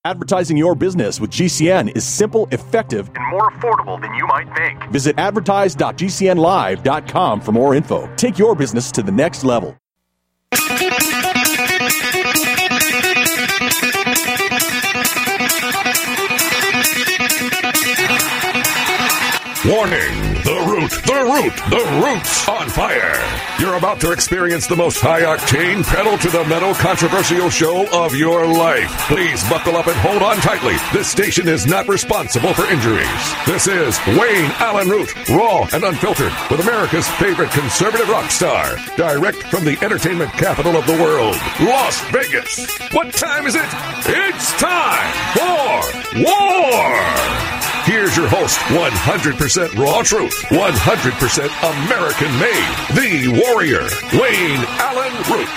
Advertising your business with GCN is simple, effective, and more affordable than you might think. Visit advertise.gcnlive.com for more info. Take your business to the next level. Warning! The root's on fire! You're about to experience the most high-octane, pedal-to-the-metal controversial show of your life. Please buckle up and hold on tightly. This station is not responsible for injuries. This is Wayne Allen Root, raw and unfiltered, with America's favorite conservative rock star. Direct from the entertainment capital of the world, Las Vegas. What time is it? It's time for war! Here's your host, 100% raw truth, 100% American made, the warrior, Wayne Allen Root.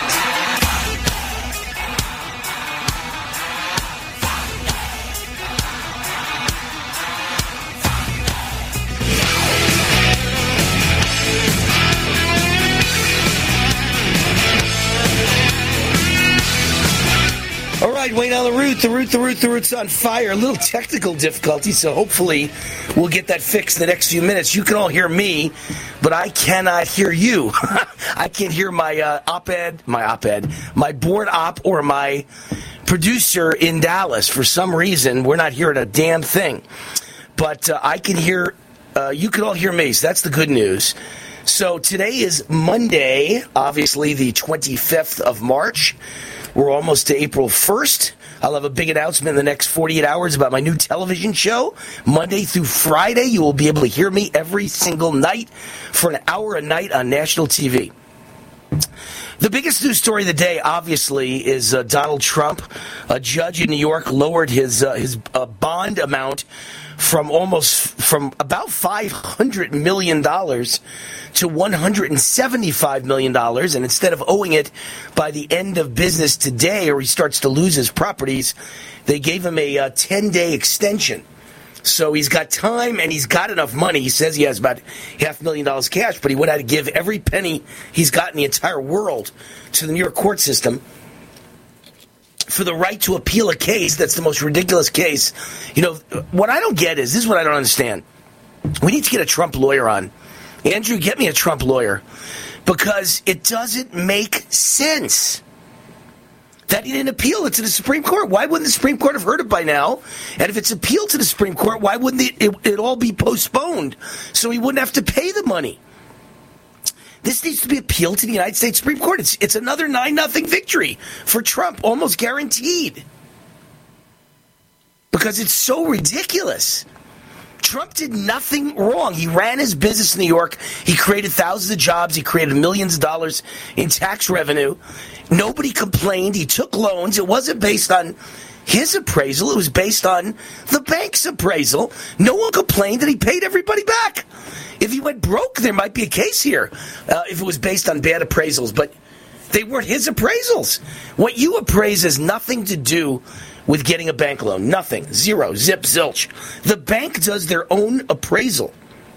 All right, Wayne Allen Root, the root's on fire. A little technical difficulty, so hopefully we'll get that fixed in the next few minutes. You can all hear me, but I cannot hear you. I can't hear my my board op or my producer in Dallas. For some reason, we're not hearing a damn thing. But I can hear, you can all hear me, so that's the good news. So today is Monday, obviously the 25th of March. We're almost to April 1st. I'll have a big announcement in the next 48 hours about my new television show. Monday through Friday, you will be able to hear me every single night for an hour a night on national TV. The biggest news story of the day, obviously, is Donald Trump. A judge in New York lowered his bond amount from about $500 million to $175 million. And instead of owing it by the end of business today, or he starts to lose his properties, they gave him a 10-day extension. So he's got time and he's got enough money. He says he has about $500,000 cash, but he would have to give every penny he's got in the entire world to the New York court system for the right to appeal a case that's the most ridiculous case. You know, what I don't get is, this is what I don't understand. We need to get a Trump lawyer on. Andrew, get me a Trump lawyer. Because it doesn't make sense that he didn't appeal it to the Supreme Court. Why wouldn't the Supreme Court have heard it by now? And if it's appealed to the Supreme Court, why wouldn't it all be postponed so he wouldn't have to pay the money? This needs to be appealed to the United States Supreme Court. It's another 9-0 victory for Trump, almost guaranteed. Because it's so ridiculous. Trump did nothing wrong. He ran his business in New York. He created thousands of jobs. He created millions of dollars in tax revenue. Nobody complained. He took loans. It wasn't based on his appraisal. It was based on the bank's appraisal. No one complained that he paid everybody back. If he went broke, there might be a case here if it was based on bad appraisals. But they weren't his appraisals. What you appraise has nothing to do with getting a bank loan. Nothing. Zero. Zip. Zilch. The bank does their own appraisal.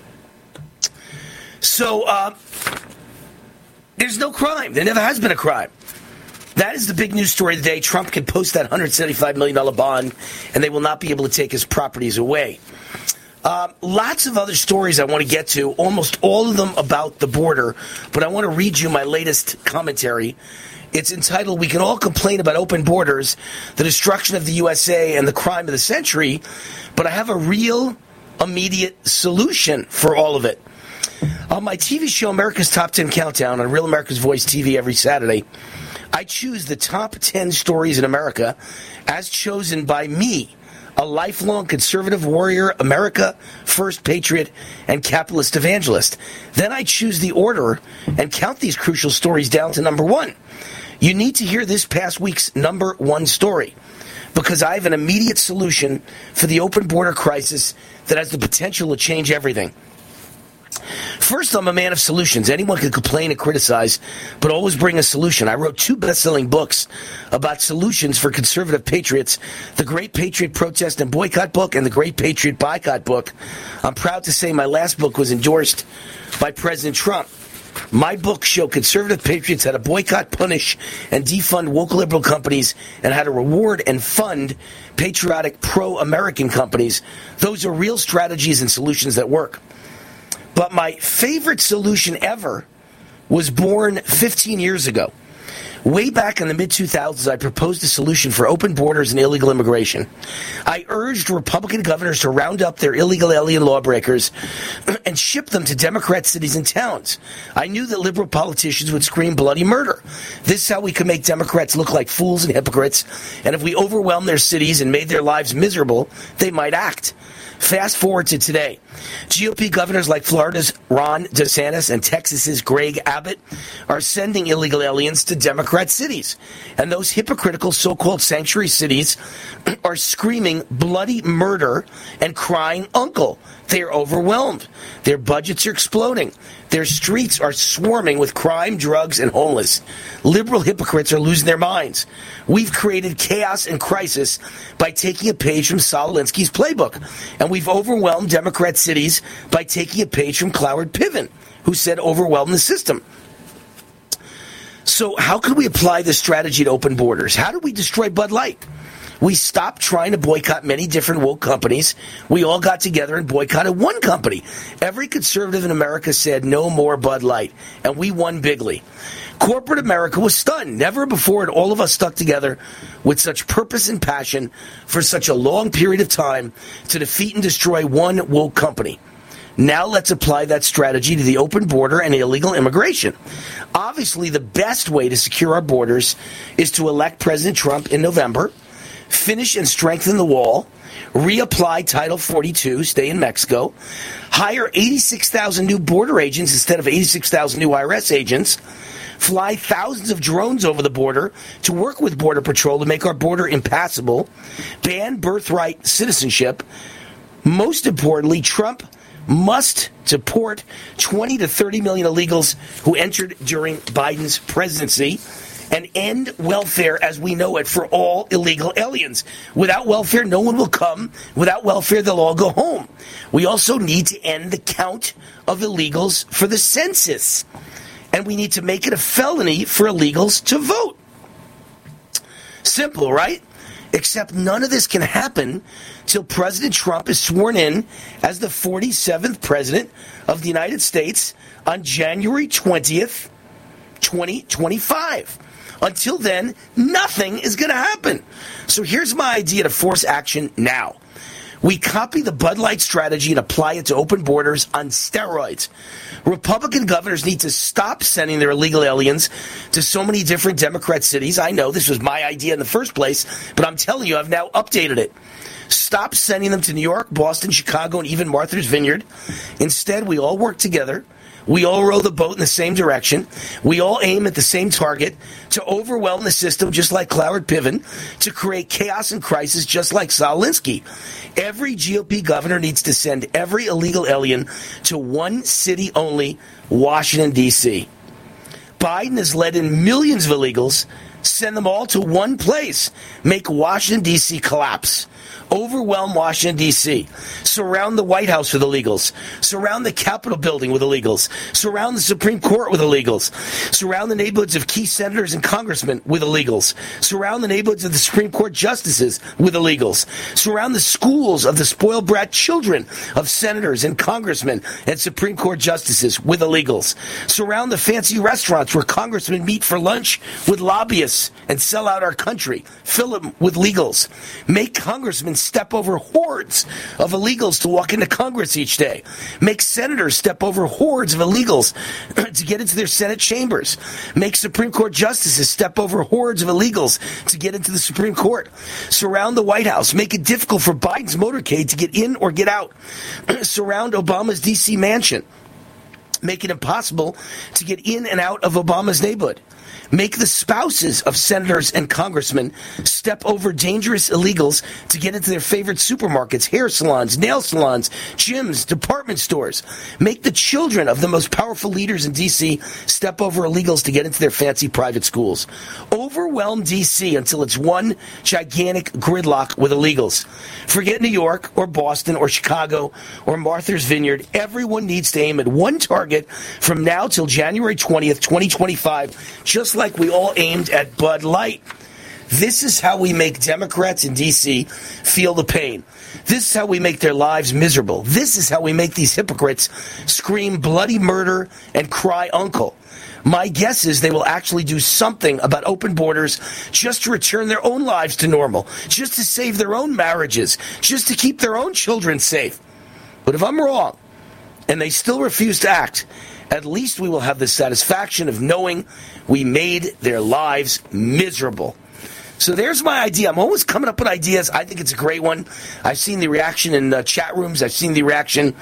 So there's no crime. There never has been a crime. That is the big news story of the day. Trump can post that $175 million bond, and they will not be able to take his properties away. Lots of other stories I want to get to, almost all of them about the border, but I want to read you my latest commentary. It's entitled, "We Can All Complain About Open Borders, the Destruction of the USA, and the Crime of the Century, but I have a real, immediate solution for all of it." On my TV show, America's Top 10 Countdown, on Real America's Voice TV every Saturday, I choose the top 10 stories in America as chosen by me, a lifelong conservative warrior, America First patriot, and capitalist evangelist. Then I choose the order and count these crucial stories down to number one. You need to hear this past week's number one story, because I have an immediate solution for the open border crisis that has the potential to change everything. First, I'm a man of solutions. Anyone can complain and criticize, but always bring a solution. I wrote 2 best-selling books about solutions for conservative patriots, The Great Patriot Protest and Boycott book and The Great Patriot Boycott book. I'm proud to say my last book was endorsed by President Trump. My books show conservative patriots how to boycott, punish, and defund woke liberal companies and how to reward and fund patriotic pro-American companies. Those are real strategies and solutions that work. But my favorite solution ever was born 15 years ago. Way back in the mid-2000s, I proposed a solution for open borders and illegal immigration. I urged Republican governors to round up their illegal alien lawbreakers and ship them to Democrat cities and towns. I knew that liberal politicians would scream bloody murder. This is how we could make Democrats look like fools and hypocrites, and if we overwhelmed their cities and made their lives miserable, they might act. Fast forward to today. GOP governors like Florida's Ron DeSantis and Texas's Greg Abbott are sending illegal aliens to Democrat cities. And those hypocritical so-called sanctuary cities are screaming bloody murder and crying uncle. They are overwhelmed. Their budgets are exploding. Their streets are swarming with crime, drugs, and homeless. Liberal hypocrites are losing their minds. We've created chaos and crisis by taking a page from Saul Alinsky's playbook. And we've overwhelmed Democrat cities by taking a page from Cloward Piven, who said overwhelm the system. So how can we apply this strategy to open borders? How do we destroy Bud Light? We stopped trying to boycott many different woke companies. We all got together and boycotted one company. Every conservative in America said no more Bud Light, and we won bigly. Corporate America was stunned. Never before had all of us stuck together with such purpose and passion for such a long period of time to defeat and destroy one woke company. Now let's apply that strategy to the open border and illegal immigration. Obviously, the best way to secure our borders is to elect President Trump in November, finish and strengthen the wall, reapply Title 42, stay in Mexico, hire 86,000 new border agents instead of 86,000 new IRS agents, fly thousands of drones over the border to work with Border Patrol to make our border impassable, ban birthright citizenship. Most importantly, Trump must deport 20 to 30 million illegals who entered during Biden's presidency and end welfare as we know it for all illegal aliens. Without welfare, no one will come. Without welfare, they'll all go home. We also need to end the count of illegals for the census. And we need to make it a felony for illegals to vote. Simple, right? Except none of this can happen till President Trump is sworn in as the 47th president of the United States on January 20th, 2025. Until then, nothing is going to happen. So here's my idea to force action now. We copy the Bud Light strategy and apply it to open borders on steroids. Republican governors need to stop sending their illegal aliens to so many different Democrat cities. I know this was my idea in the first place, but I'm telling you, I've now updated it. Stop sending them to New York, Boston, Chicago, and even Martha's Vineyard. Instead, we all work together. We all row the boat in the same direction. We all aim at the same target, to overwhelm the system just like Cloward Piven, to create chaos and crisis just like Saul Alinsky. Every GOP governor needs to send every illegal alien to one city only, Washington, D.C. Biden has let in millions of illegals. Send them all to one place. Make Washington, D.C. collapse. Overwhelm Washington, D.C. Surround the White House with illegals. Surround the Capitol building with illegals. Surround the Supreme Court with illegals. Surround the neighborhoods of key senators and congressmen with illegals. Surround the neighborhoods of the Supreme Court justices with illegals. Surround the schools of the spoiled brat children of senators and congressmen and Supreme Court justices with illegals. Surround the fancy restaurants where congressmen meet for lunch with lobbyists and sell out our country. Fill them with legals. Make congressmen step over hordes of illegals to walk into Congress each day. Make senators step over hordes of illegals to get into their Senate chambers. Make Supreme Court justices step over hordes of illegals to get into the Supreme Court. Surround the White House. Make it difficult for Biden's motorcade to get in or get out. Surround Obama's D.C. mansion. Make it impossible to get in and out of Obama's neighborhood. Make the spouses of senators and congressmen step over dangerous illegals to get into their favorite supermarkets, hair salons, nail salons, gyms, department stores. Make the children of the most powerful leaders in D.C. step over illegals to get into their fancy private schools. Overwhelm D.C. until it's one gigantic gridlock with illegals. Forget New York or Boston or Chicago or Martha's Vineyard. Everyone needs to aim at one target from now till January 20th, 2025, just like we all aimed at Bud Light. This is how we make Democrats in D.C. feel the pain. This is how we make their lives miserable. This is how we make these hypocrites scream bloody murder and cry uncle. My guess is they will actually do something about open borders just to return their own lives to normal, just to save their own marriages, just to keep their own children safe. But if I'm wrong, and they still refuse to act, at least we will have the satisfaction of knowing we made their lives miserable. So there's my idea. I'm always coming up with ideas. I think it's a great one. I've seen the reaction in chat rooms. I've seen the reaction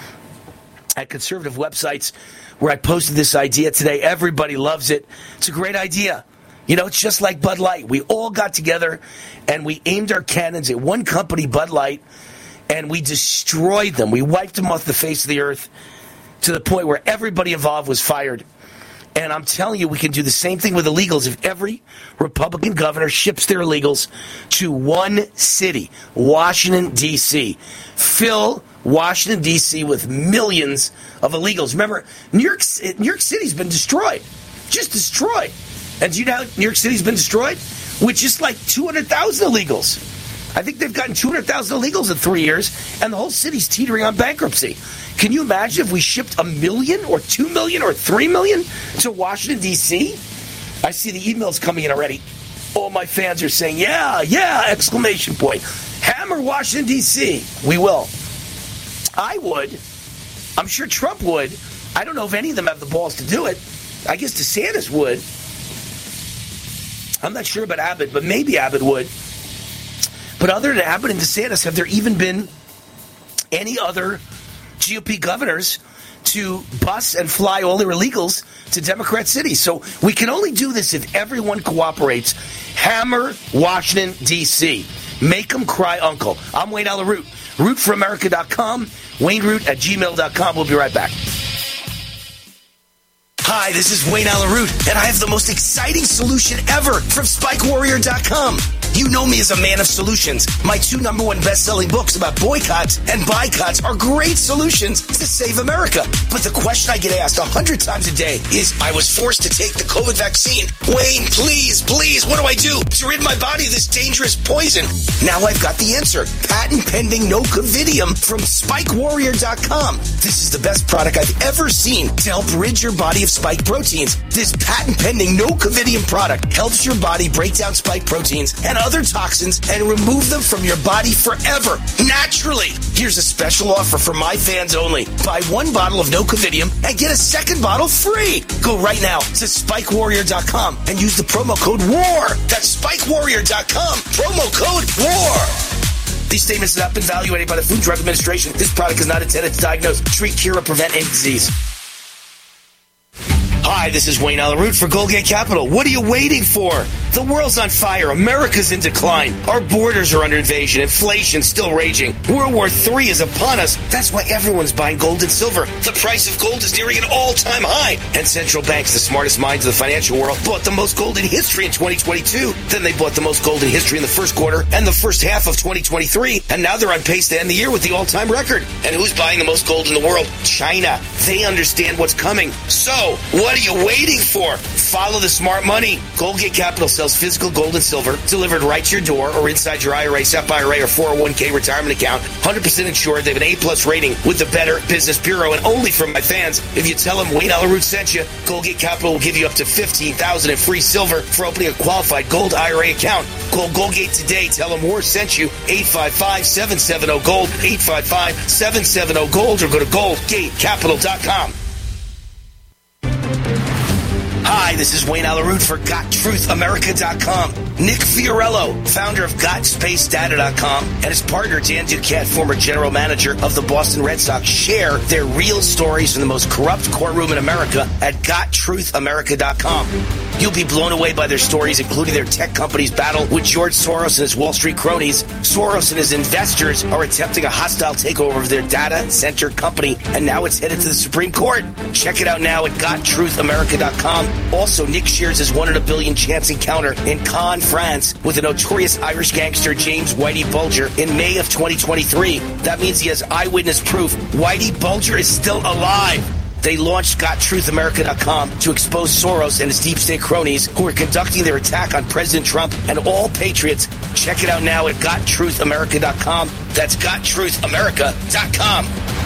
at conservative websites where I posted this idea today. Everybody loves it. It's a great idea. You know, it's just like Bud Light. We all got together and we aimed our cannons at one company, Bud Light, and we destroyed them. We wiped them off the face of the earth to the point where everybody involved was fired. And I'm telling you, we can do the same thing with illegals if every Republican governor ships their illegals to one city, Washington, D.C. Fill Washington, D.C. with millions of illegals. Remember, New York City's been destroyed. Just destroyed. And do you know how New York City's been destroyed? With just like 200,000 illegals. I think they've gotten 200,000 illegals in 3 years, and the whole city's teetering on bankruptcy. Can you imagine if we shipped 1 million or 2 million or 3 million to Washington, D.C.? I see the emails coming in already. All my fans are saying, yeah, exclamation point. Hammer Washington, D.C. We will. I would. I'm sure Trump would. I don't know if any of them have the balls to do it. I guess DeSantis would. I'm not sure about Abbott, but maybe Abbott would. But other than Abbott and DeSantis, have there even been any other GOP governors to bus and fly all their illegals to Democrat cities? So we can only do this if everyone cooperates. Hammer Washington, D.C. Make them cry uncle. I'm Wayne Allyn Root. RootForAmerica.com. WayneRoot@gmail.com. We'll be right back. Hi, this is Wayne Allyn Root, and I have the most exciting solution ever from SpikeWarrior.com. You know me as a man of solutions. My 2 #1 best-selling books about boycotts and boycotts are great solutions to save America. But the question I get asked 100 times a day is, I was forced to take the COVID vaccine. Wayne, please, what do I do to rid my body of this dangerous poison? Now I've got the answer. Patent-pending Nocovidium from SpikeWarrior.com. This is the best product I've ever seen to help rid your body of spike proteins. This patent-pending Nocovidium product helps your body break down spike proteins and other toxins and remove them from your body forever, naturally. Here's a special offer for my fans only. Buy 1 bottle of Nocovidium and get a 2nd bottle free. Go right now to SpikeWarrior.com and use the promo code WAR. That's SpikeWarrior.com, promo code WAR. These statements have not been evaluated by the Food and Drug Administration. This product is not intended to diagnose, treat, cure, or prevent any disease. Hi, this is Wayne Allyn Root for Goldgate Capital. What are you waiting for? The world's on fire. America's in decline. Our borders are under invasion. Inflation's still raging. World War III is upon us. That's why everyone's buying gold and silver. The price of gold is nearing an all-time high. And central banks, the smartest minds of the financial world, bought the most gold in history in 2022. Then they bought the most gold in history in the first quarter and the first half of 2023. And now they're on pace to end the year with the all-time record. And who's buying the most gold in the world? China. They understand what's coming. So, what are you waiting for? Follow the smart money. Goldgate Capital sells physical gold and silver delivered right to your door or inside your IRA, SEP IRA, or 401k retirement account. 100% insured. They have an A+ rating with the Better Business Bureau. And only from my fans, if you tell them Wayne Allyn Root sent you, Goldgate Capital will give you up to $15,000 in free silver for opening a qualified gold IRA account. Call Goldgate today. Tell them War sent you. 855-770-GOLD. 855-770-GOLD, or go to goldgatecapital.com. Hi, this is Wayne Allyn Root for GotTruthAmerica.com. Nick Fiorello, founder of GotSpaceData.com, and his partner Dan Duquette, former general manager of the Boston Red Sox, share their real stories from the most corrupt courtroom in America at GotTruthAmerica.com. You'll be blown away by their stories, including their tech company's battle with George Soros and his Wall Street cronies. Soros and his investors are attempting a hostile takeover of their data center company, and now it's headed to the Supreme Court. Check it out now at GotTruthAmerica.com. Also, Nick shares his 1 in a billion chance encounter in Cannes, France, with the notorious Irish gangster James Whitey Bulger in May of 2023. That means he has eyewitness proof Whitey Bulger is still alive. They launched GotTruthAmerica.com to expose Soros and his deep state cronies who are conducting their attack on President Trump and all patriots. Check it out now at GotTruthAmerica.com. That's GotTruthAmerica.com.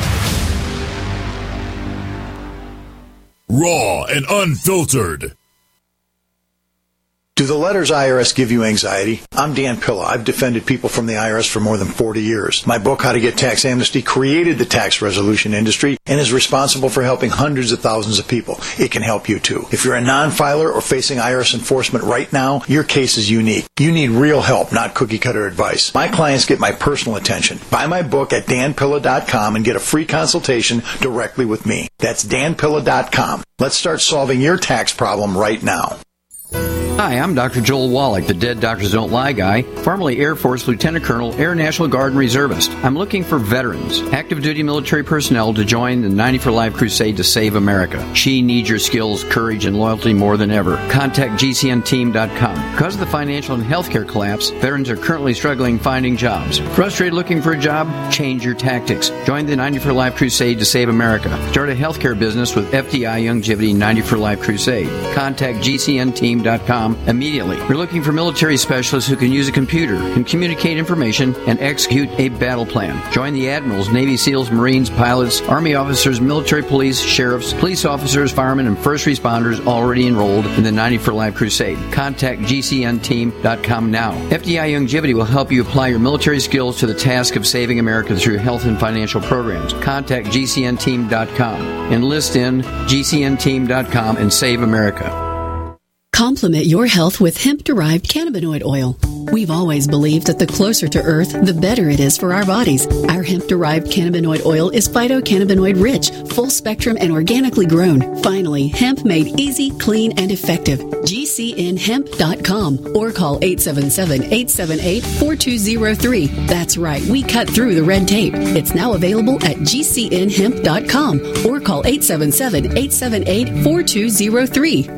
Raw and unfiltered. Do the letters IRS give you anxiety? I'm Dan Pilla. I've defended people from the IRS for more than 40 years. My book, How to Get Tax Amnesty, created the tax resolution industry and is responsible for helping hundreds of thousands of people. It can help you too. If you're a non-filer or facing IRS enforcement right now, your case is unique. You need real help, not cookie-cutter advice. My clients get my personal attention. Buy my book at danpilla.com and get a free consultation directly with me. That's danpilla.com. Let's start solving your tax problem right now. Hi, I'm Dr. Joel Wallach, the Dead Doctors Don't Lie guy, formerly Air Force Lieutenant Colonel, Air National Guard and Reservist. I'm looking for veterans, active duty military personnel to join the 90 for Life crusade to save America. She needs your skills, courage, and loyalty more than ever. Contact GCNteam.com. Because of the financial and healthcare collapse, veterans are currently struggling finding jobs. Frustrated looking for a job? Change your tactics. Join the 90 for Life crusade to save America. Start a healthcare business with FDI Longevity 90 for Life crusade. Contact GCNteam.com immediately. We're looking for military specialists who can use a computer, can communicate information, and execute a battle plan. Join the admirals, Navy SEALs, Marines, pilots, Army officers, military police, sheriffs, police officers, firemen, and first responders already enrolled in the 90 for Life crusade. Contact GCNteam.com now. FDI Longevity will help you apply your military skills to the task of saving America through health and financial programs. Contact GCNteam.com. Enlist in GCNteam.com and save America. Complement your health with hemp-derived cannabinoid oil. We've always believed that the closer to Earth, the better it is for our bodies. Our hemp-derived cannabinoid oil is phytocannabinoid-rich, full-spectrum, and organically grown. Finally, hemp made easy, clean, and effective. GCNhemp.com or call 877-878-4203. That's right, we cut through the red tape. It's now available at GCNhemp.com or call 877-878-4203.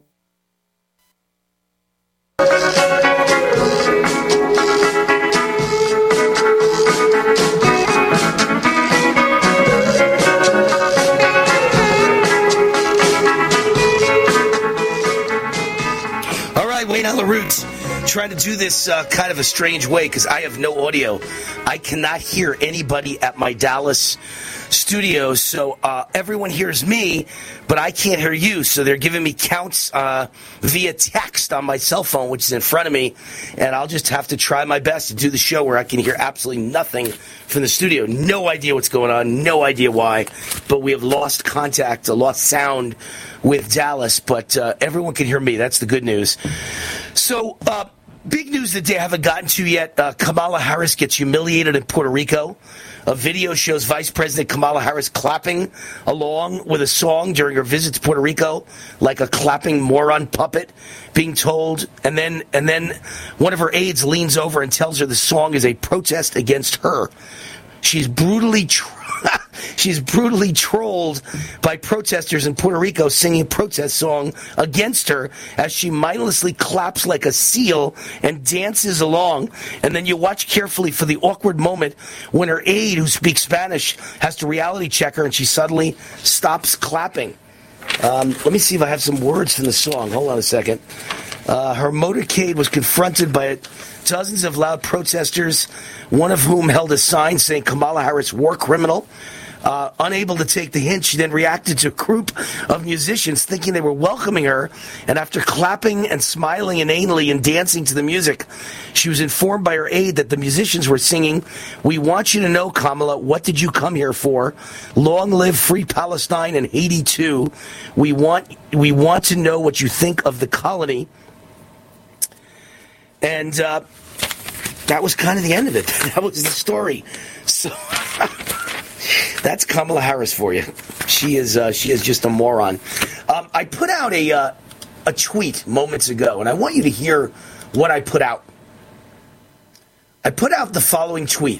Trying to do this kind of a strange way because I have no audio. I cannot hear anybody at my Dallas studio, so everyone hears me, but I can't hear you. So they're giving me counts via text on my cell phone, which is in front of me, and I'll just have to try my best to do the show where I can hear absolutely nothing from the studio. No idea what's going on, no idea why, but we have lost contact, lost sound with Dallas, but everyone can hear me. That's the good news. So, big news that they haven't gotten to yet. Kamala Harris gets humiliated in Puerto Rico. A video shows Vice President Kamala Harris clapping along with a song during her visit to Puerto Rico, like a clapping moron puppet, being told. And then one of her aides leans over and tells her the song is a protest against her. She's brutally trolled by protesters in Puerto Rico singing a protest song against her as she mindlessly claps like a seal and dances along. And then you watch carefully for the awkward moment when her aide, who speaks Spanish, has to reality check her and she suddenly stops clapping. Let me see if I have some words from the song. Hold on a second. Her motorcade was confronted by dozens of loud protesters, one of whom held a sign saying Kamala Harris war criminal. Unable to take the hint, she then reacted to a group of musicians thinking they were welcoming her, and after clapping and smiling inanely and dancing to the music, she was informed by her aide that the musicians were singing, "We want you to know, Kamala, what did you come here for? Long live free Palestine and Haiti too. We want to know what you think of the colony." And that was kind of the end of it. That was the story. So that's Kamala Harris for you. She is just a moron. I put out a tweet moments ago, and I want you to hear what I put out. I put out the following tweet.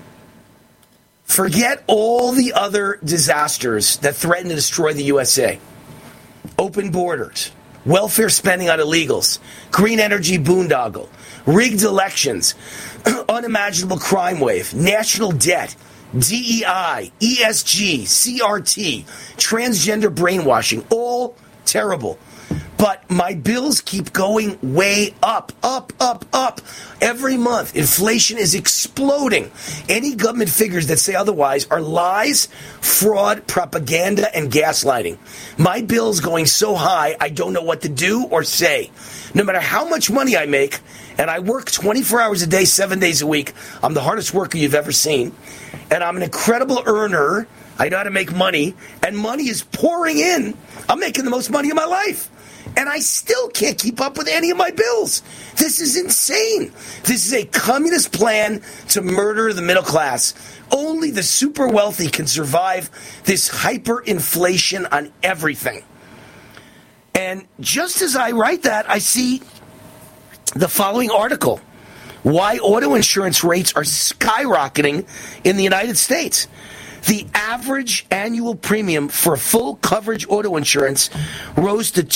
Forget all the other disasters that threaten to destroy the USA. Open borders, welfare spending on illegals, green energy boondoggle, rigged elections, unimaginable crime wave, national debt, DEI, ESG, CRT, transgender brainwashing, all terrible. But my bills keep going way up. Every month, inflation is exploding. Any government figures that say otherwise are lies, fraud, propaganda, and gaslighting. My bill's going so high, I don't know what to do or say. No matter how much money I make, and I work 24 hours a day, 7 days a week, I'm the hardest worker you've ever seen, and I'm an incredible earner. I know how to make money, and money is pouring in. I'm making the most money of my life. And I still can't keep up with any of my bills. This is insane. This is a communist plan to murder the middle class. Only the super wealthy can survive this hyperinflation on everything. And just as I write that, I see the following article. Why auto insurance rates are skyrocketing in the United States. The average annual premium for full coverage auto insurance rose to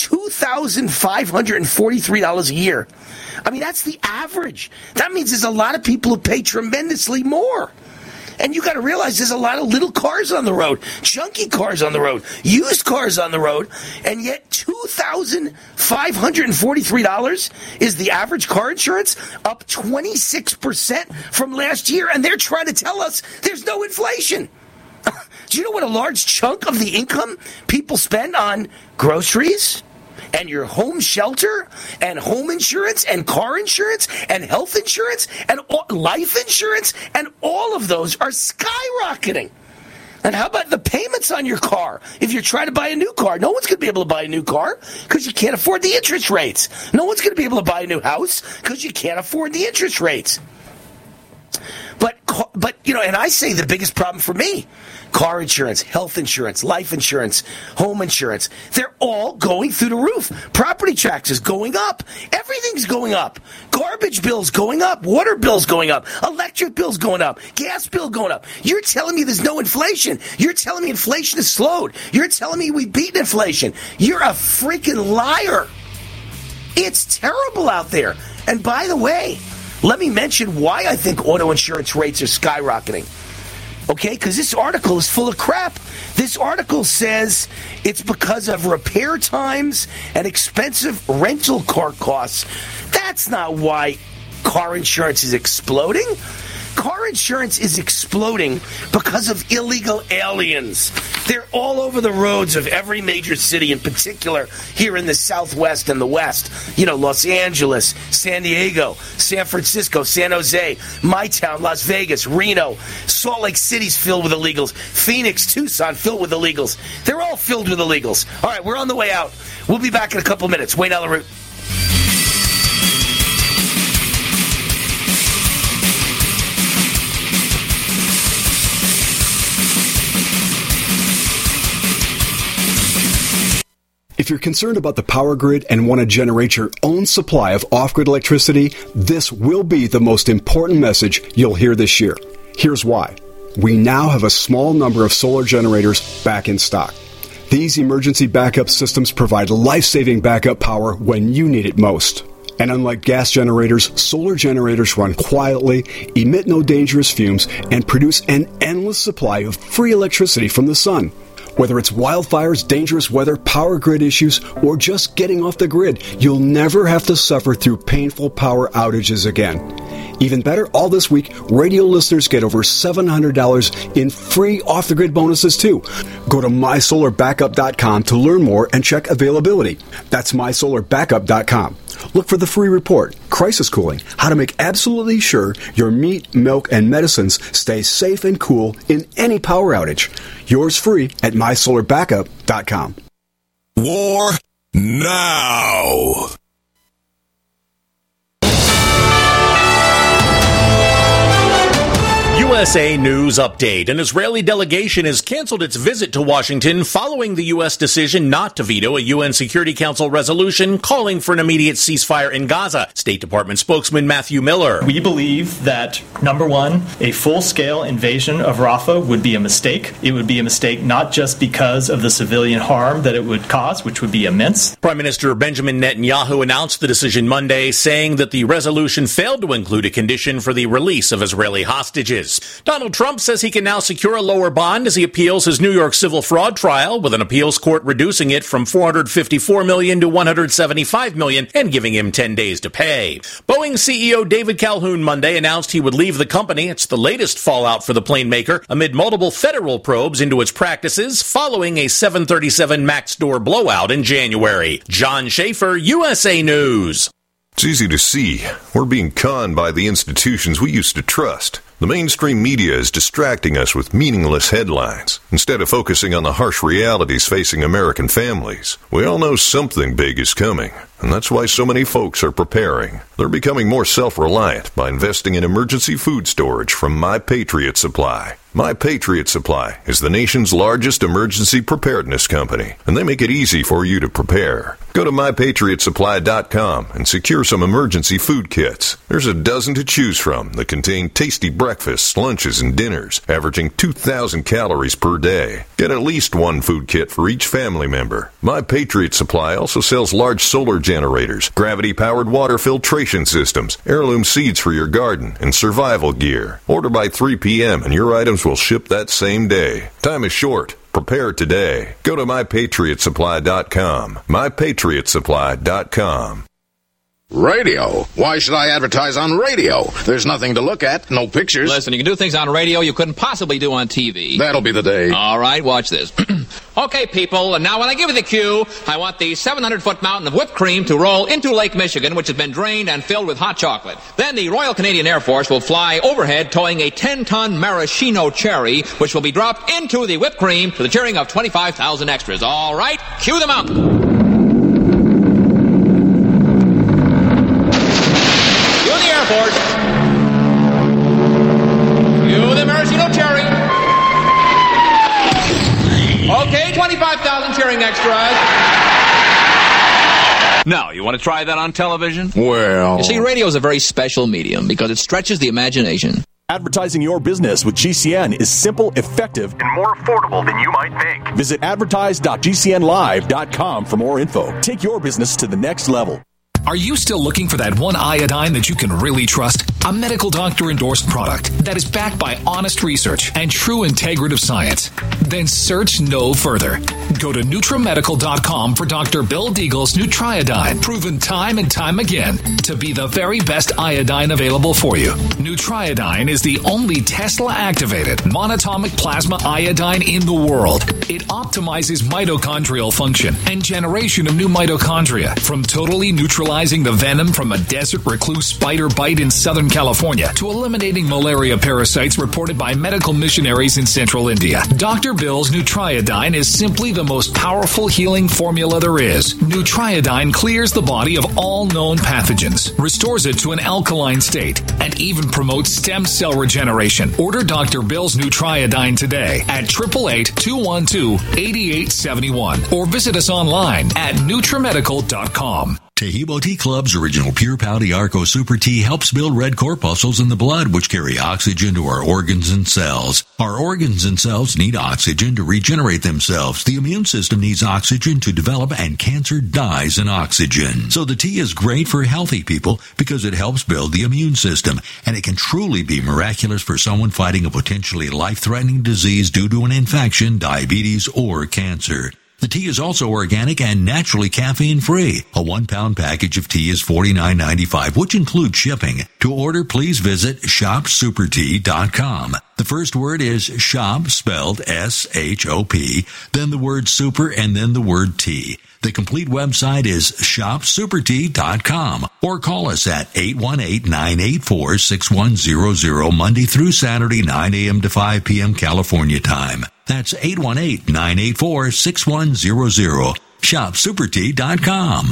$2,543 a year. I mean, that's the average. That means there's a lot of people who pay tremendously more. And you got to realize there's a lot of little cars on the road, junky cars on the road, used cars on the road, and yet $2,543 is the average car insurance, up 26% from last year, and they're trying to tell us there's no inflation. Do you know what a large chunk of the income people spend on groceries and your home shelter and home insurance and car insurance and health insurance and life insurance, and all of those are skyrocketing? And how about the payments on your car? If you're trying to buy a new car, no one's going to be able to buy a new car because you can't afford the interest rates. No one's going to be able to buy a new house because you can't afford the interest rates. But you know, and I say the biggest problem for me, car insurance, health insurance, life insurance, home insurance, they're all going through the roof. Property taxes going up. Everything's going up. Garbage bills going up. Water bills going up. Electric bills going up. Gas bill going up. You're telling me there's no inflation. You're telling me inflation is slowed. You're telling me we've beaten inflation. You're a freaking liar. It's terrible out there. And by the way, let me mention why I think auto insurance rates are skyrocketing. Okay, because this article is full of crap. This article says it's because of repair times and expensive rental car costs. That's not why car insurance is exploding. Car insurance is exploding because of illegal aliens. They're all over the roads of every major city, in particular here in the Southwest and the West. You know, Los Angeles, San Diego, San Francisco, San Jose, my town, Las Vegas, Reno, Salt Lake City's filled with illegals. Phoenix, Tucson, filled with illegals. They're all filled with illegals. All right, we're on the way out. We'll be back in a couple minutes. Wayne Allyn Root. If you're concerned about the power grid and want to generate your own supply of off-grid electricity, this will be the most important message you'll hear this year. Here's why. We now have a small number of solar generators back in stock. These emergency backup systems provide life-saving backup power when you need it most. And unlike gas generators, solar generators run quietly, emit no dangerous fumes, and produce an endless supply of free electricity from the sun. Whether it's wildfires, dangerous weather, power grid issues, or just getting off the grid, you'll never have to suffer through painful power outages again. Even better, all this week, radio listeners get over $700 in free off-the-grid bonuses, too. Go to MySolarBackup.com to learn more and check availability. That's MySolarBackup.com. Look for the free report, Crisis Cooling, how to make absolutely sure your meat, milk, and medicines stay safe and cool in any power outage. Yours free at MySolarBackup.com. War now. USA News Update. An Israeli delegation has canceled its visit to Washington following the U.S. decision not to veto a UN Security Council resolution calling for an immediate ceasefire in Gaza. State Department spokesman Matthew Miller. We believe that, number one, a full-scale invasion of Rafah would be a mistake. It would be a mistake not just because of the civilian harm that it would cause, which would be immense. Prime Minister Benjamin Netanyahu announced the decision Monday, saying that the resolution failed to include a condition for the release of Israeli hostages. Donald Trump says he can now secure a lower bond as he appeals his New York civil fraud trial, with an appeals court reducing it from $454 million to $175 million and giving him 10 days to pay. Boeing CEO David Calhoun Monday announced he would leave the company. It's the latest fallout for the plane maker amid multiple federal probes into its practices following a 737 MAX door blowout in January. John Schaefer, USA News. It's easy to see. We're being conned by the institutions we used to trust. The mainstream media is distracting us with meaningless headlines instead of focusing on the harsh realities facing American families. We all know something big is coming, and that's why so many folks are preparing. They're becoming more self-reliant by investing in emergency food storage from My Patriot Supply. My Patriot Supply is the nation's largest emergency preparedness company, and they make it easy for you to prepare. Go to MyPatriotSupply.com and secure some emergency food kits. There's a dozen to choose from that contain tasty breakfasts, lunches, and dinners, averaging 2,000 calories per day. Get at least one food kit for each family member. My Patriot Supply also sells large solar generators, gravity-powered water filtration systems, heirloom seeds for your garden, and survival gear. Order by 3 p.m. and your items will ship that same day. Time is short. Prepare today. Go to MyPatriotSupply.com. MyPatriotSupply.com. Radio? Why should I advertise on radio? There's nothing to look at, no pictures. Listen, you can do things on radio you couldn't possibly do on TV. That'll be the day. All right, watch this. Okay, people, and now when I give you the cue, I want the 700-foot mountain of whipped cream to roll into Lake Michigan, which has been drained and filled with hot chocolate. Then the Royal Canadian Air Force will fly overhead towing a 10-ton maraschino cherry, which will be dropped into the whipped cream to the cheering of 25,000 extras. All right, cue the mountain. Force. Cue the maraschino cherry. Okay, 25,000 cheering extras. Now, you want to try that on television? Well... You see, radio is a very special medium because it stretches the imagination. Advertising your business with GCN is simple, effective, and more affordable than you might think. Visit advertise.gcnlive.com for more info. Take your business to the next level. Are you still looking for that one iodine that you can really trust? A medical doctor endorsed product that is backed by honest research and true integrative science? Then search no further. Go to NutriMedical.com for Dr. Bill Deagle's Nutriodine, proven time and time again to be the very best iodine available for you. Nutriodine is the only Tesla-activated monatomic plasma iodine in the world. It optimizes mitochondrial function and generation of new mitochondria from totally neutralizing the venom from a desert recluse spider bite in Southern California to eliminating malaria parasites reported by medical missionaries in central India. Dr. Bill's Nutriodine is simply the most powerful healing formula there is. Nutriodine clears the body of all known pathogens, restores it to an alkaline state, and even promotes stem cell regeneration. Order Dr. Bill's Nutriodine today at 888-212-8871 or visit us online at NutriMedical.com. Tahibo Tea Club's original Pure Pouty Arco Super Tea helps build red corpuscles in the blood, which carry oxygen to our organs and cells. Our organs and cells need oxygen to regenerate themselves. The immune system needs oxygen to develop, and cancer dies in oxygen. So the tea is great for healthy people because it helps build the immune system, and it can truly be miraculous for someone fighting a potentially life-threatening disease due to an infection, diabetes, or cancer. The tea is also organic and naturally caffeine-free. A 1-pound package of tea is $49.95, which includes shipping. To order, please visit shopsupertea.com. The first word is shop, spelled S-H-O-P, then the word super, and then the word tea. The complete website is shopsupertea.com, or call us at 818-984-6100 Monday through Saturday, 9 a.m. to 5 p.m. California time. That's 818-984-6100. shopsupertea.com.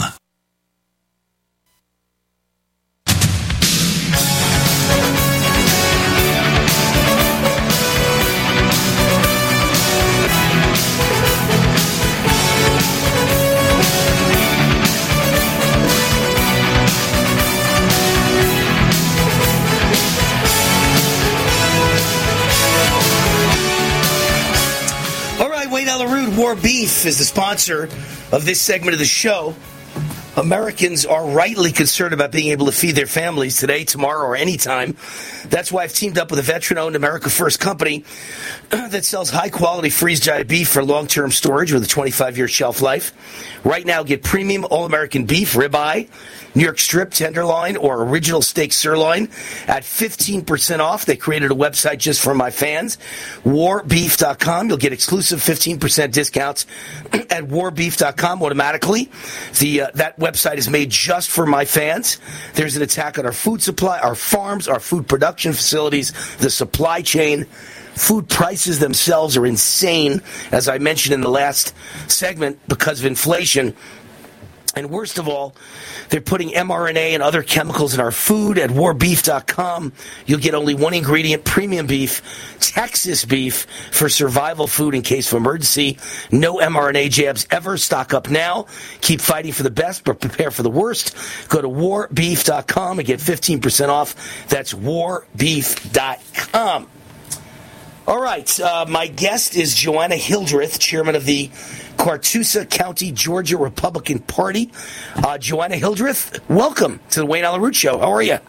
War Beef is the sponsor of this segment of the show. Americans are rightly concerned about being able to feed their families today, tomorrow, or anytime. That's why I've teamed up with a veteran-owned America First company that sells high-quality freeze-dried beef for long-term storage with a 25-year shelf life. Right now, get premium all-American beef, ribeye, New York strip, tenderloin, or original steak sirloin at 15% off. They created a website just for my fans, warbeef.com. You'll get exclusive 15% discounts at warbeef.com automatically. That website is made just for my fans. There's an attack on our food supply, our farms, our food production facilities, the supply chain. Food prices themselves are insane, as I mentioned in the last segment, because of inflation. And worst of all, they're putting mRNA and other chemicals in our food. At warbeef.com, you'll get only one ingredient, premium beef, Texas beef, for survival food in case of emergency. No mRNA jabs ever. Stock up now. Keep fighting for the best, but prepare for the worst. Go to warbeef.com and get 15% off. That's warbeef.com. All right, my guest is Joanna Hildreth, chairman of the Catoosa County, Georgia Republican Party. Joanna Hildreth, welcome to the Wayne Allyn Root Show. How are you?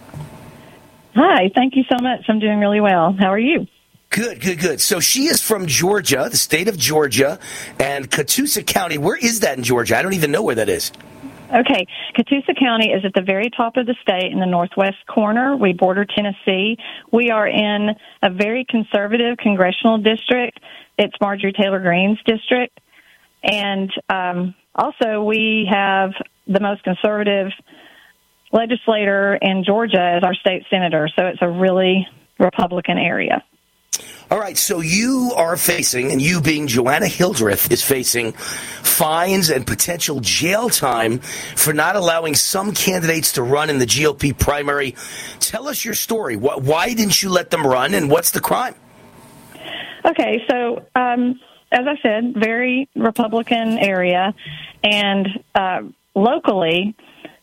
Hi, thank you so much. I'm doing really well. How are you? Good. So she is from Georgia, the state of Georgia, and Catoosa County. Where is that in Georgia? I don't even know where that is. Okay, Catoosa County is at the very top of the state in the northwest corner. We border Tennessee. We are in a very conservative congressional district. It's Marjorie Taylor Greene's district. And also we have the most conservative legislator in Georgia as our state senator. So it's a really Republican area. All right, so you are facing, and you being Joanna Hildreth, is facing fines and potential jail time for not allowing some candidates to run in the GOP primary. Tell us your story. Why didn't you let them run, and what's the crime? Okay, so as I said, very Republican area, and locally,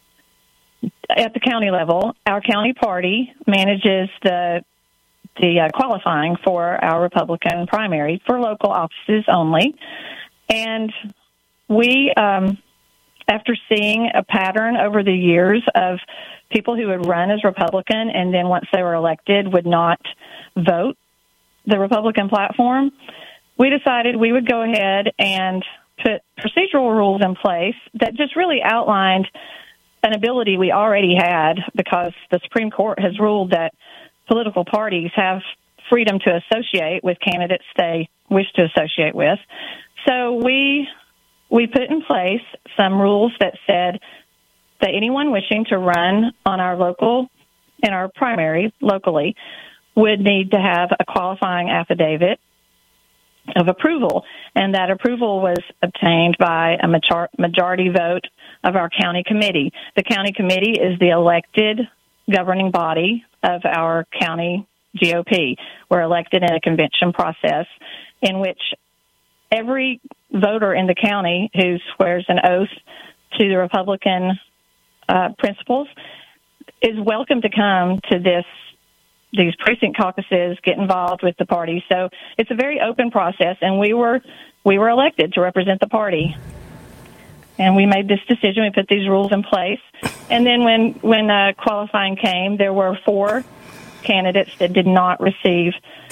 at the county level, our county party manages the qualifying for our Republican primary for local offices only. And we, after seeing a pattern over the years of people who would run as Republican and then once they were elected would not vote the Republican platform, we decided we would go ahead and put procedural rules in place that just really outlined an ability we already had, because the Supreme Court has ruled that political parties have freedom to associate with candidates they wish to associate with. So we put in place some rules that said that anyone wishing to run on in our primary locally would need to have a qualifying affidavit of approval, and that approval was obtained by a majority vote of our county committee. The county committee is the elected governing body of our county GOP. We're elected in a convention process in which every voter in the county who swears an oath to the Republican principles is welcome to come to these precinct caucuses, get involved with the party. So it's a very open process, and we were elected to represent the party. And we made this decision. We put these rules in place. And then when qualifying came, there were 4 candidates that did not receive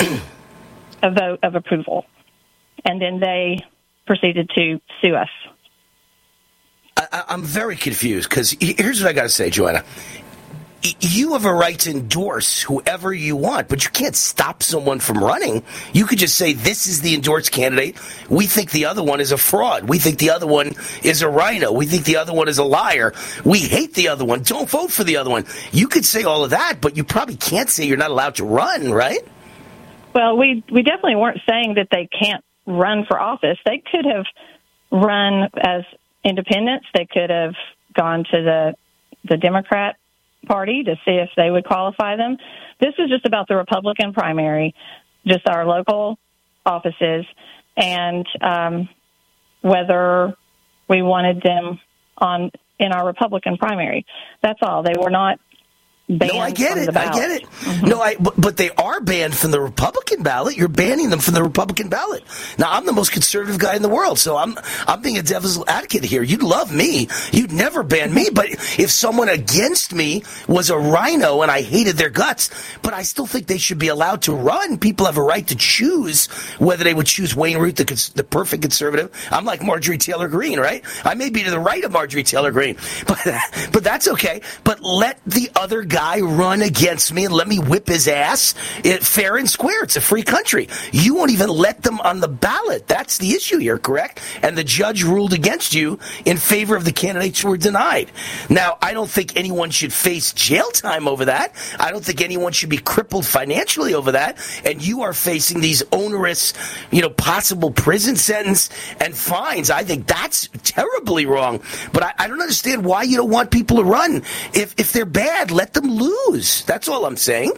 a vote of approval. And then they proceeded to sue us. I'm very confused, because here's what I got to say, Joanna. You have a right to endorse whoever you want, but you can't stop someone from running. You could just say, this is the endorsed candidate. We think the other one is a fraud. We think the other one is a rhino. We think the other one is a liar. We hate the other one. Don't vote for the other one. You could say all of that, but you probably can't say you're not allowed to run, right? Well, we definitely weren't saying that they can't run for office. They could have run as independents. They could have gone to the Democrat Party to see if they would qualify them. This is just about the Republican primary, just our local offices, and whether we wanted them in our Republican primary. That's all. They were not banned. No, I get it. I get it. Mm-hmm. No, but they are banned from the Republican ballot. You're banning them from the Republican ballot. Now, I'm the most conservative guy in the world, so I'm being a devil's advocate here. You'd love me. You'd never ban me. But if someone against me was a rhino and I hated their guts, but I still think they should be allowed to run. People have a right to choose whether they would choose Wayne Root, the perfect conservative. I'm like Marjorie Taylor Greene, right? I may be to the right of Marjorie Taylor Greene, but that's okay. But let the other guy run against me and let me whip his ass fair and square. It's a free country. You won't even let them on the ballot. That's the issue here, correct? And the judge ruled against you in favor of the candidates who were denied. Now, I don't think anyone should face jail time over that. I don't think anyone should be crippled financially over that. And you are facing these onerous, possible prison sentence and fines. I think that's terribly wrong. But I don't understand why you don't want people to run. If they're bad, let them lose. That's all I'm saying.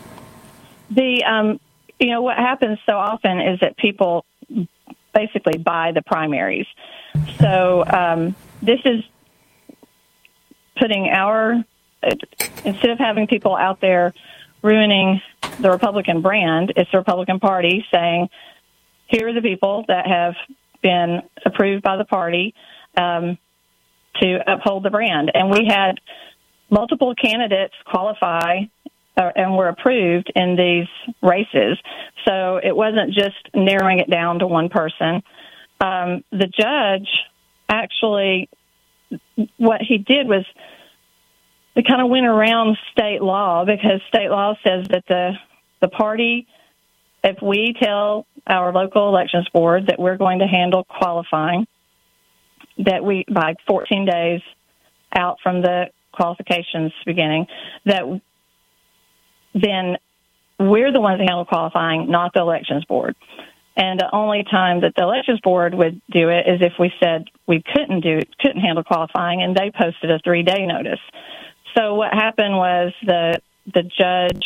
What happens so often is that people basically buy the primaries. So this is putting instead of having people out there ruining the Republican brand, it's the Republican Party saying, here are the people that have been approved by the party to uphold the brand. And we had multiple candidates qualify and were approved in these races. So it wasn't just narrowing it down to one person. The judge actually, what he did was he kind of went around state law, because state law says that the party, if we tell our local elections board that we're going to handle qualifying, that we, by 14 days out from the qualifications beginning, that then we're the ones that handle qualifying, not the elections board. And the only time that the elections board would do it is if we said we couldn't handle qualifying, and they posted a 3-day notice. So what happened was the judge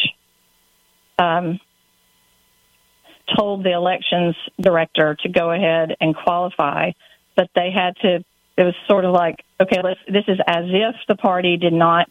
told the elections director to go ahead and qualify, but they had to. It was sort of like, okay, this is as if the party did not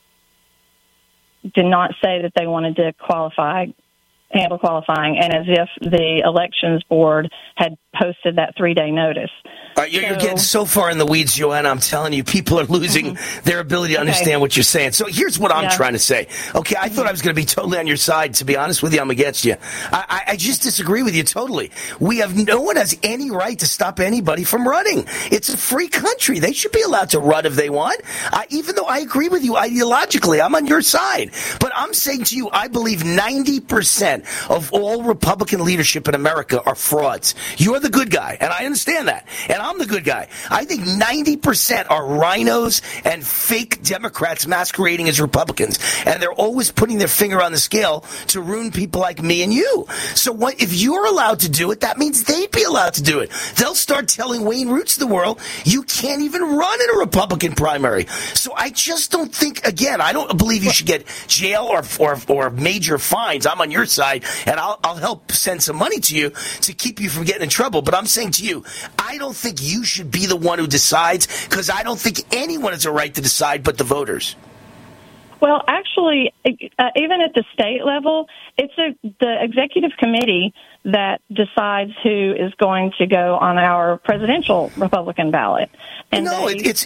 say that they wanted to handle qualifying, and as if the elections board had posted that 3-day notice. You're getting so far in the weeds, Joanna. I'm telling you, people are losing their ability to understand what you're saying. So here's what I'm trying to say. Okay, I thought I was going to be totally on your side. To be honest with you, I'm against you. I just disagree with you totally. No one has any right to stop anybody from running. It's a free country. They should be allowed to run if they want. Even though I agree with you ideologically, I'm on your side. But I'm saying to you, I believe 90% of all Republican leadership in America are frauds. You're the good guy, and I understand that. And I'm the good guy. I think 90% are rhinos and fake Democrats masquerading as Republicans. And they're always putting their finger on the scale to ruin people like me and you. So if you're allowed to do it, that means they'd be allowed to do it. They'll start telling Wayne Roots of the world, you can't even run in a Republican primary. So I just don't think, again, I don't believe you should get jail or major fines. I'm on your side, and I'll help send some money to you to keep you from getting in trouble. But I'm saying to you, I don't think you should be the one who decides, because I don't think anyone has a right to decide but the voters. Well, actually, even at the state level, it's the executive committee that decides who is going to go on our presidential Republican ballot. And but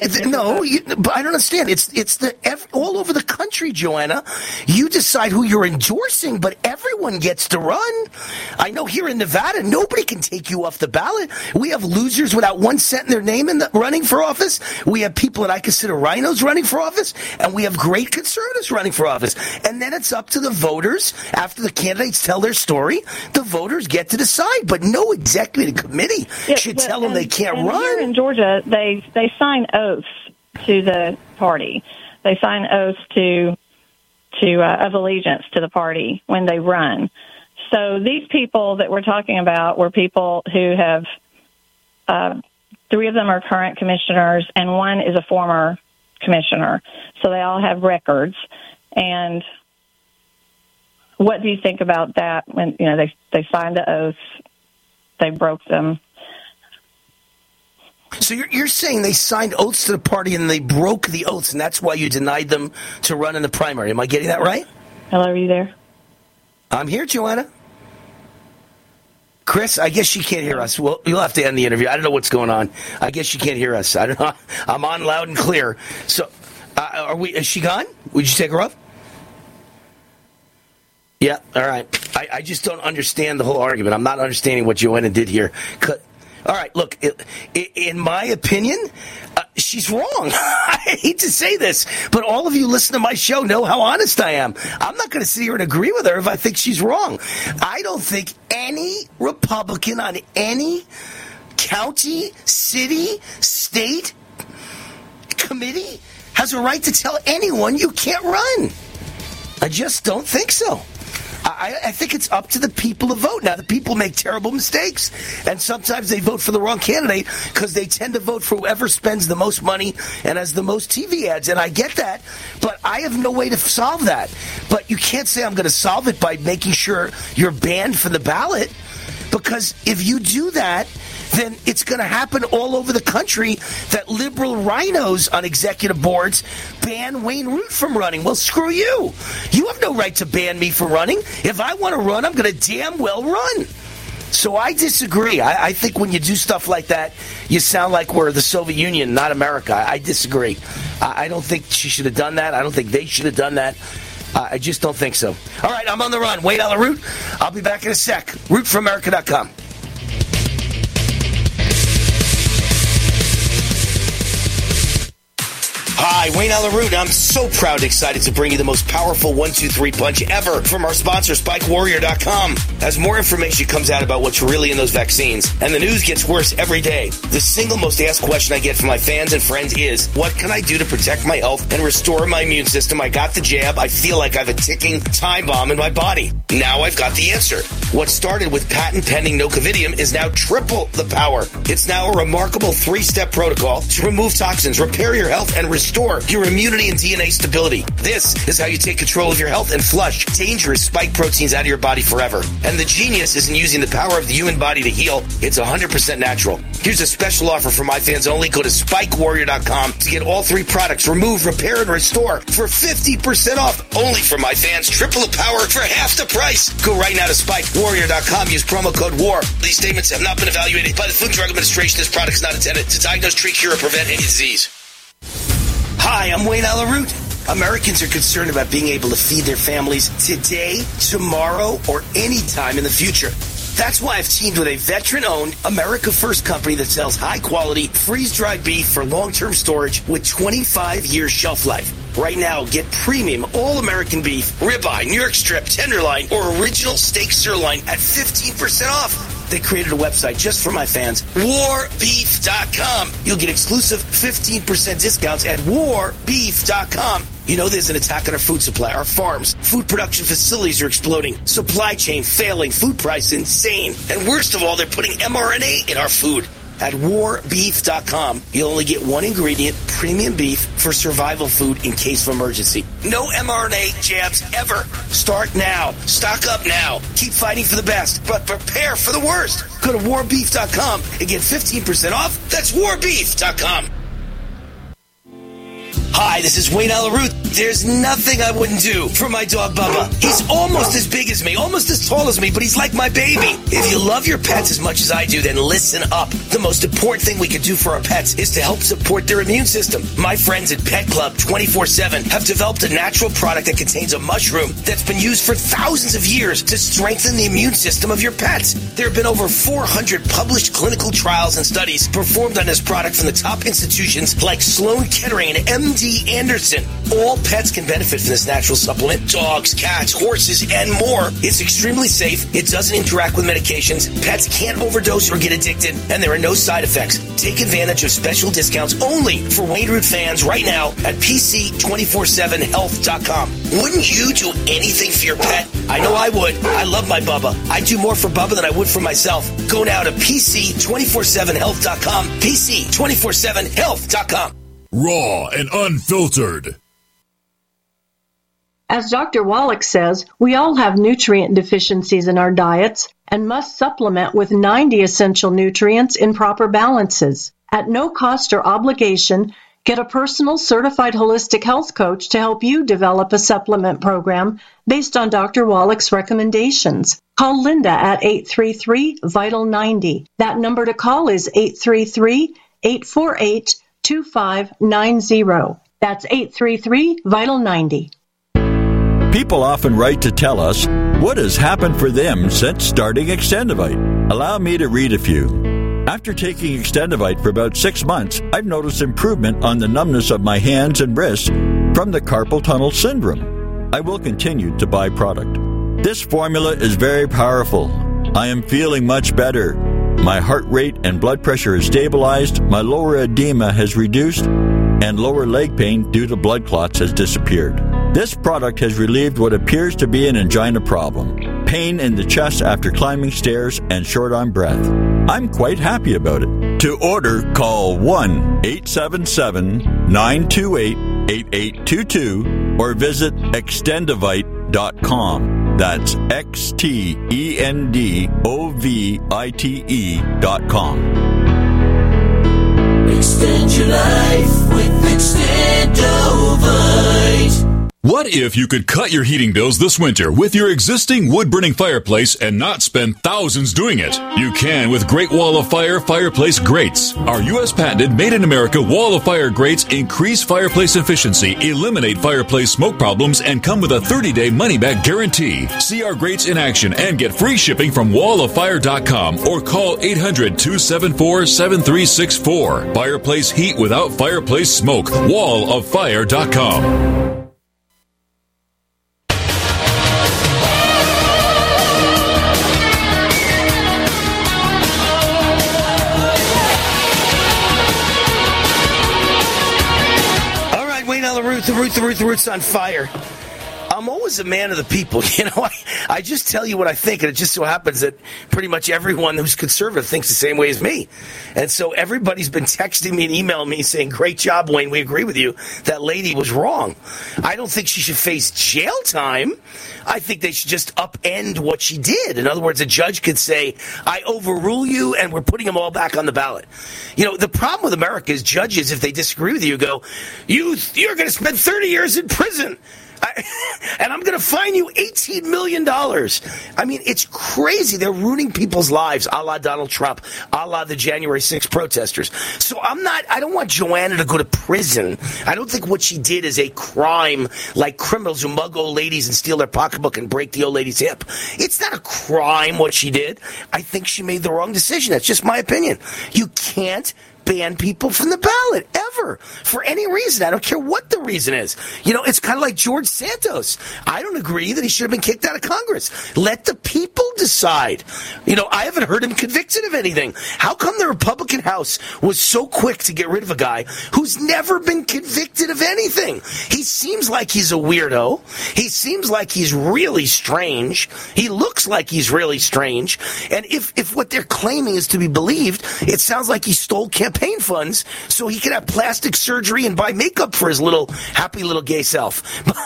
I don't understand. It's all over the country, Joanna. You decide who you're endorsing, but everyone gets to run. I know here in Nevada, nobody can take you off the ballot. We have losers without 1 cent in their name running for office. We have people that I consider rhinos running for office, and we have great conservatives running for office. And then it's up to the voters, after the candidates tell their story, the voters get to decide. But no executive committee should tell them they can't run. Here in Georgia, they sign oaths to the party. They sign oaths of allegiance to the party when they run. So these people that we're talking about were people who have, 3 of them are current commissioners, and 1 is a former commissioner. So they all have records. And what do you think about that when, they signed the oaths, they broke them? So you're saying they signed oaths to the party and they broke the oaths, and that's why you denied them to run in the primary. Am I getting that right? Hello, are you there? I'm here, Joanna. Chris, I guess she can't hear us. Well, you'll have to end the interview. I don't know what's going on. I guess she can't hear us. I don't know. I'm on loud and clear. So, is she gone? Would you take her off? Yeah, all right. I just don't understand the whole argument. I'm not understanding what Joanna did here. All right, look, in my opinion, she's wrong. I hate to say this, but all of you listen to my show know how honest I am. I'm not going to sit here and agree with her if I think she's wrong. I don't think any Republican on any county, city, state committee has a right to tell anyone you can't run. I just don't think so. I think it's up to the people to vote. Now, the people make terrible mistakes, and sometimes they vote for the wrong candidate because they tend to vote for whoever spends the most money and has the most TV ads, and I get that, but I have no way to solve that. But you can't say I'm going to solve it by making sure you're banned from the ballot, because if you do that, then it's going to happen all over the country that liberal rhinos on executive boards ban Wayne Root from running. Well, screw you. You have no right to ban me from running. If I want to run, I'm going to damn well run. So I disagree. I think when you do stuff like that, you sound like we're the Soviet Union, not America. I disagree. I don't think she should have done that. I don't think they should have done that. I just don't think so. All right, I'm on the run. Wayne Allyn Root. I'll be back in a sec. RootForAmerica.com. Hi, Wayne Allyn Root. I'm so proud and excited to bring you the most powerful 1-2-3 punch ever from our sponsor, SpikeWarrior.com. As more information comes out about what's really in those vaccines, and the news gets worse every day, the single most asked question I get from my fans and friends is, what can I do to protect my health and restore my immune system? I got the jab. I feel like I have a ticking time bomb in my body. Now I've got the answer. What started with patent-pending Nocovidium is now triple the power. It's now a remarkable 3-step protocol to remove toxins, repair your health, and restore your immunity and DNA stability. This is how you take control of your health and flush dangerous spike proteins out of your body forever. And the genius isn't using the power of the human body to heal. It's 100% natural. Here's a special offer for my fans only. Go to SpikeWarrior.com to get all 3 products, remove, repair, and restore for 50% off. Only for my fans. Triple the power for half the price. Go right now to SpikeWarrior.com. Use promo code WAR. These statements have not been evaluated by the Food and Drug Administration. This product is not intended to diagnose, treat, cure, or prevent any disease. Hi, I'm Wayne Allyn Root. Americans are concerned about being able to feed their families today, tomorrow, or any time in the future. That's why I've teamed with a veteran-owned, America First company that sells high-quality, freeze-dried beef for long-term storage with 25-year shelf life. Right now, get premium all-American beef, ribeye, New York strip, tenderloin, or original steak sirloin at 15% off. They created a website just for my fans, warbeef.com. You'll get exclusive 15% discounts at warbeef.com. You know there's an attack on our food supply, our farms. Food production facilities are exploding. Supply chain failing. Food price insane. And worst of all, they're putting mRNA in our food. At warbeef.com, you'll only get one ingredient, premium beef, for survival food in case of emergency. No mRNA jabs ever. Start now. Stock up now. Keep fighting for the best, but prepare for the worst. Go to warbeef.com and get 15% off. That's warbeef.com. Hi, this is Wayne Allyn Root. There's nothing I wouldn't do for my dog Bubba. He's almost as big as me, almost as tall as me, but he's like my baby. If you love your pets as much as I do, then listen up. The most important thing we can do for our pets is to help support their immune system. My friends at Pet Club 24/7 have developed a natural product that contains a mushroom that's been used for thousands of years to strengthen the immune system of your pets. There have been over 400 published clinical trials and studies performed on this product from the top institutions like Sloan Kettering and MD Anderson. All pets can benefit from this natural supplement. Dogs, cats, horses, and more. It's extremely safe. It doesn't interact with medications. Pets can't overdose or get addicted, and there are no side effects. Take advantage of special discounts only for Wayne Root fans right now at PC247health.com. Wouldn't you do anything for your pet? I know I would. I love my Bubba. I do more for Bubba than I would for myself. Go now to PC247health.com. PC247health.com. Raw and unfiltered. As Dr. Wallach says, we all have nutrient deficiencies in our diets and must supplement with 90 essential nutrients in proper balances. At no cost or obligation, get a personal certified holistic health coach to help you develop a supplement program based on Dr. Wallach's recommendations. Call Linda at 833-VITAL-90. That number to call is 833-848-2590. That's 833-VITAL-90. People often write to tell us what has happened for them since starting Extendivite. Allow me to read a few. After taking Extendivite for about 6 months, I've noticed improvement on the numbness of my hands and wrists from the carpal tunnel syndrome. I will continue to buy product. This formula is very powerful. I am feeling much better. My heart rate and blood pressure is stabilized, my lower edema has reduced, and lower leg pain due to blood clots has disappeared. This product has relieved what appears to be an angina problem, pain in the chest after climbing stairs, and short on breath. I'm quite happy about it. To order, call 1-877-928-8822 or visit extendivite.com. That's XTENDOVITE.com. Extend your life with Extendovite. What if you could cut your heating bills this winter with your existing wood-burning fireplace and not spend thousands doing it? You can with Great Wall of Fire fireplace grates. Our U.S. patented made-in-America Wall of Fire grates increase fireplace efficiency, eliminate fireplace smoke problems, and come with a 30-day money-back guarantee. See our grates in action and get free shipping from walloffire.com or call 800-274-7364. Fireplace heat without fireplace smoke. walloffire.com. The root's on fire. I'm always a man of the people. I just tell you what I think, and it just so happens that pretty much everyone who's conservative thinks the same way as me. And so everybody's been texting me and emailing me saying, great job, Wayne, we agree with you. That lady was wrong. I don't think she should face jail time. I think they should just upend what she did. In other words, a judge could say, I overrule you, and we're putting them all back on the ballot. The problem with America is judges, if they disagree with you, go, you're going to spend 30 years in prison. And I'm going to fine you $18 million. I mean, it's crazy. They're ruining people's lives, a la Donald Trump, a la the January 6th protesters. So I don't want Joanna to go to prison. I don't think what she did is a crime like criminals who mug old ladies and steal their pocketbook and break the old lady's hip. It's not a crime what she did. I think she made the wrong decision. That's just my opinion. You can't ban people from the ballot ever for any reason. I don't care what the reason is. It's kind of like George Santos. I don't agree that he should have been kicked out of Congress. Let the people decide. I haven't heard him convicted of anything. How come the Republican House was so quick to get rid of a guy who's never been convicted of anything? He seems like he's a weirdo. He seems like he's really strange. He looks like he's really strange. And if what they're claiming is to be believed, it sounds like he stole campaign funds so he could have plastic surgery and buy makeup for his happy little gay self.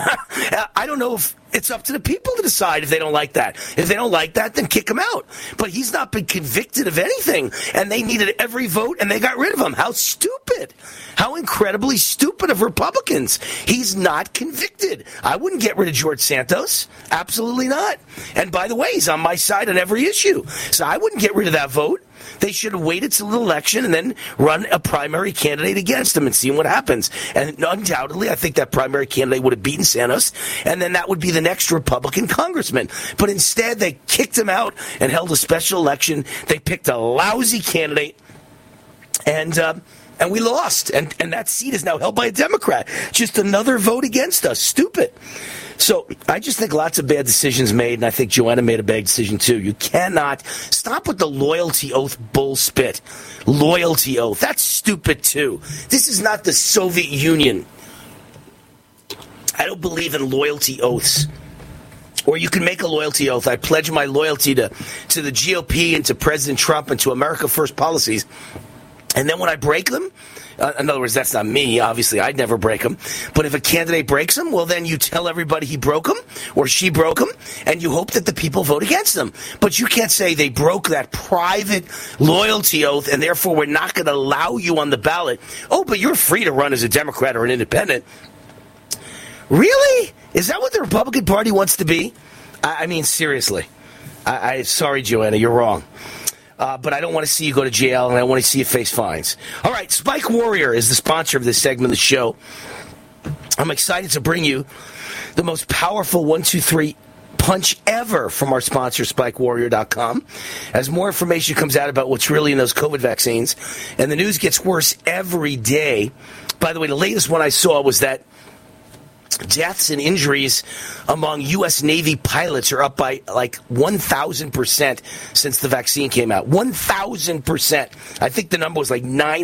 I don't know if it's up to the people to decide if they don't like that. If they don't like that, then kick him out. But he's not been convicted of anything, and they needed every vote, and they got rid of him. How stupid. How incredibly stupid of Republicans. He's not convicted. I wouldn't get rid of George Santos. Absolutely not. And by the way, he's on my side on every issue. So I wouldn't get rid of that vote. They should have waited till the election and then run a primary candidate against him and seen what happens. And undoubtedly, I think that primary candidate would have beaten Santos, and then that would be the next Republican congressman. But instead, they kicked him out and held a special election. They picked a lousy candidate, and we lost. And that seat is now held by a Democrat. Just another vote against us. Stupid. So I just think lots of bad decisions made, and I think Joanna made a bad decision too. You cannot stop with the loyalty oath bull spit. Loyalty oath. That's stupid too. This is not the Soviet Union. I don't believe in loyalty oaths. Or you can make a loyalty oath. I pledge my loyalty to the GOP and to President Trump and to America First policies. And then when I break them, in other words, that's not me. Obviously, I'd never break them. But if a candidate breaks them, well, then you tell everybody he broke them or she broke them, and you hope that the people vote against them. But you can't say they broke that private loyalty oath, and therefore we're not going to allow you on the ballot. Oh, but you're free to run as a Democrat or an independent. Really? Is that what the Republican Party wants to be? I mean, seriously. Sorry, Joanna, you're wrong. But I don't want to see you go to jail, and I want to see you face fines. All right, Spike Warrior is the sponsor of this segment of the show. I'm excited to bring you the most powerful 1-2-3 punch ever from our sponsor, SpikeWarrior.com. As more information comes out about what's really in those COVID vaccines, and the news gets worse every day. By the way, the latest one I saw was that deaths and injuries among U.S. Navy pilots are up by like 1,000% since the vaccine came out. 1,000%. I think the number was like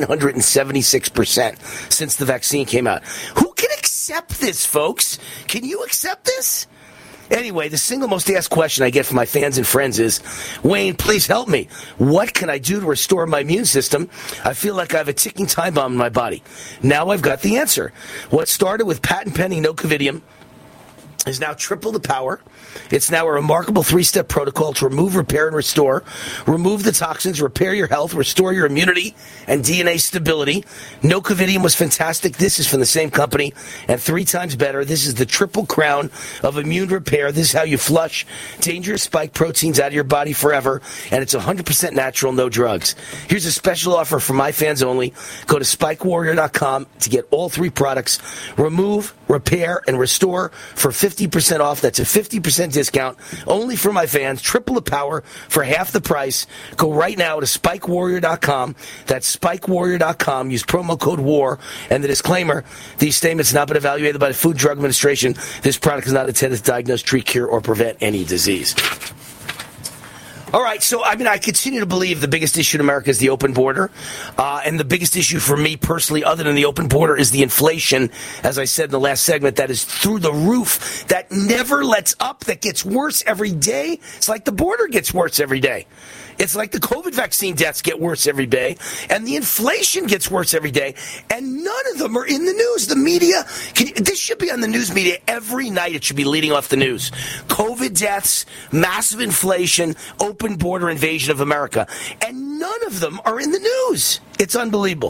976% since the vaccine came out. Who can accept this, folks? Can you accept this? Anyway, the single most asked question I get from my fans and friends is, Wayne, please help me. What can I do to restore my immune system? I feel like I have a ticking time bomb in my body. Now I've got the answer. What started with patent-pending Nocovidium is now triple the power. It's now a remarkable 3-step protocol to remove, repair, and restore. Remove the toxins, repair your health, restore your immunity and DNA stability. Nocovidium was fantastic. This is from the same company and 3 times better. This is the triple crown of immune repair. This is how you flush dangerous spike proteins out of your body forever, and it's 100% natural, no drugs. Here's a special offer for my fans only. Go to SpikeWarrior.com to get all 3 products. Remove, repair, and restore for 50% off. That's a 50% discount only for my fans. Triple the power for half the price. Go right now to SpikeWarrior.com. That's SpikeWarrior.com. Use promo code WAR. And the disclaimer, these statements have not been evaluated by the Food and Drug Administration. This product is not intended to diagnose, treat, cure, or prevent any disease. All right, so, I mean, I continue to believe the biggest issue in America is the open border. And the biggest issue for me personally, other than the open border, is the inflation, as I said in the last segment, that is through the roof, that never lets up, that gets worse every day. It's like the border gets worse every day. It's like the COVID vaccine deaths get worse every day, and the inflation gets worse every day, and none of them are in the news. The media, this should be on the news media every night. It should be leading off the news. COVID deaths, massive inflation, open border invasion of America, and none of them are in the news. It's unbelievable.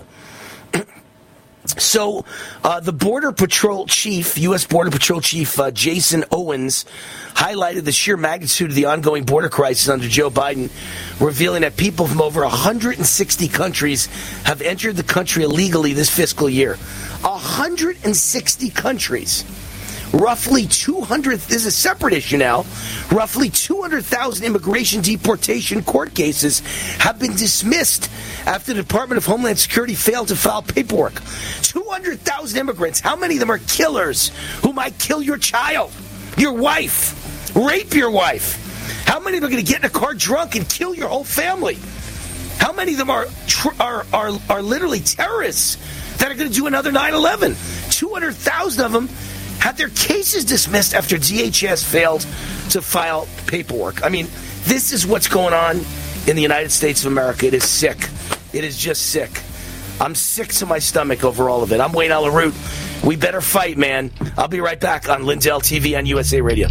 So, the Border Patrol Chief, U.S. Border Patrol Chief Jason Owens, highlighted the sheer magnitude of the ongoing border crisis under Joe Biden, revealing that people from over 160 countries have entered the country illegally this fiscal year. 160 countries. Roughly 200, this is a separate issue now, roughly 200,000 immigration deportation court cases have been dismissed after the Department of Homeland Security failed to file paperwork. 200,000 immigrants. How many of them are killers who might kill your child, your wife, rape your wife? How many of them are going to get in a car drunk and kill your whole family? How many of them are literally terrorists that are going to do another 9/11? 200,000 of them had their cases dismissed after DHS failed to file paperwork. I mean, this is what's going on in the United States of America. It is sick. It is just sick. I'm sick to my stomach over all of it. I'm Wayne Allyn Root. We better fight, man. I'll be right back on Lindell TV and USA Radio.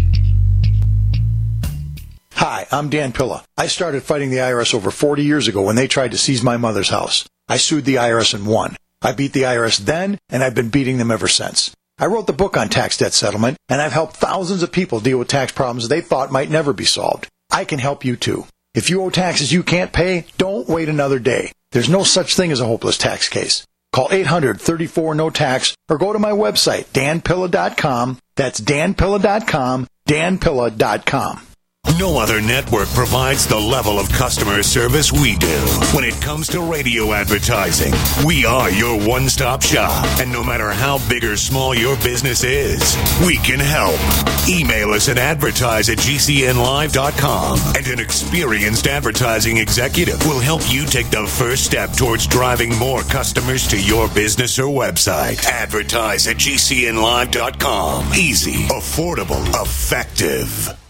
Hi, I'm Dan Pilla. I started fighting the IRS over 40 years ago when they tried to seize my mother's house. I sued the IRS and won. I beat the IRS then, and I've been beating them ever since. I wrote the book on tax debt settlement, and I've helped thousands of people deal with tax problems they thought might never be solved. I can help you too. If you owe taxes you can't pay, don't wait another day. There's no such thing as a hopeless tax case. Call 800-34-NO-TAX or go to my website, danpilla.com. That's danpilla.com, danpilla.com. No other network provides the level of customer service we do. When it comes to radio advertising, we are your one-stop shop. And no matter how big or small your business is, we can help. Email us at advertise@gcnlive.com, and an experienced advertising executive will help you take the first step towards driving more customers to your business or website. Advertise@gcnlive.com. Easy, affordable, effective.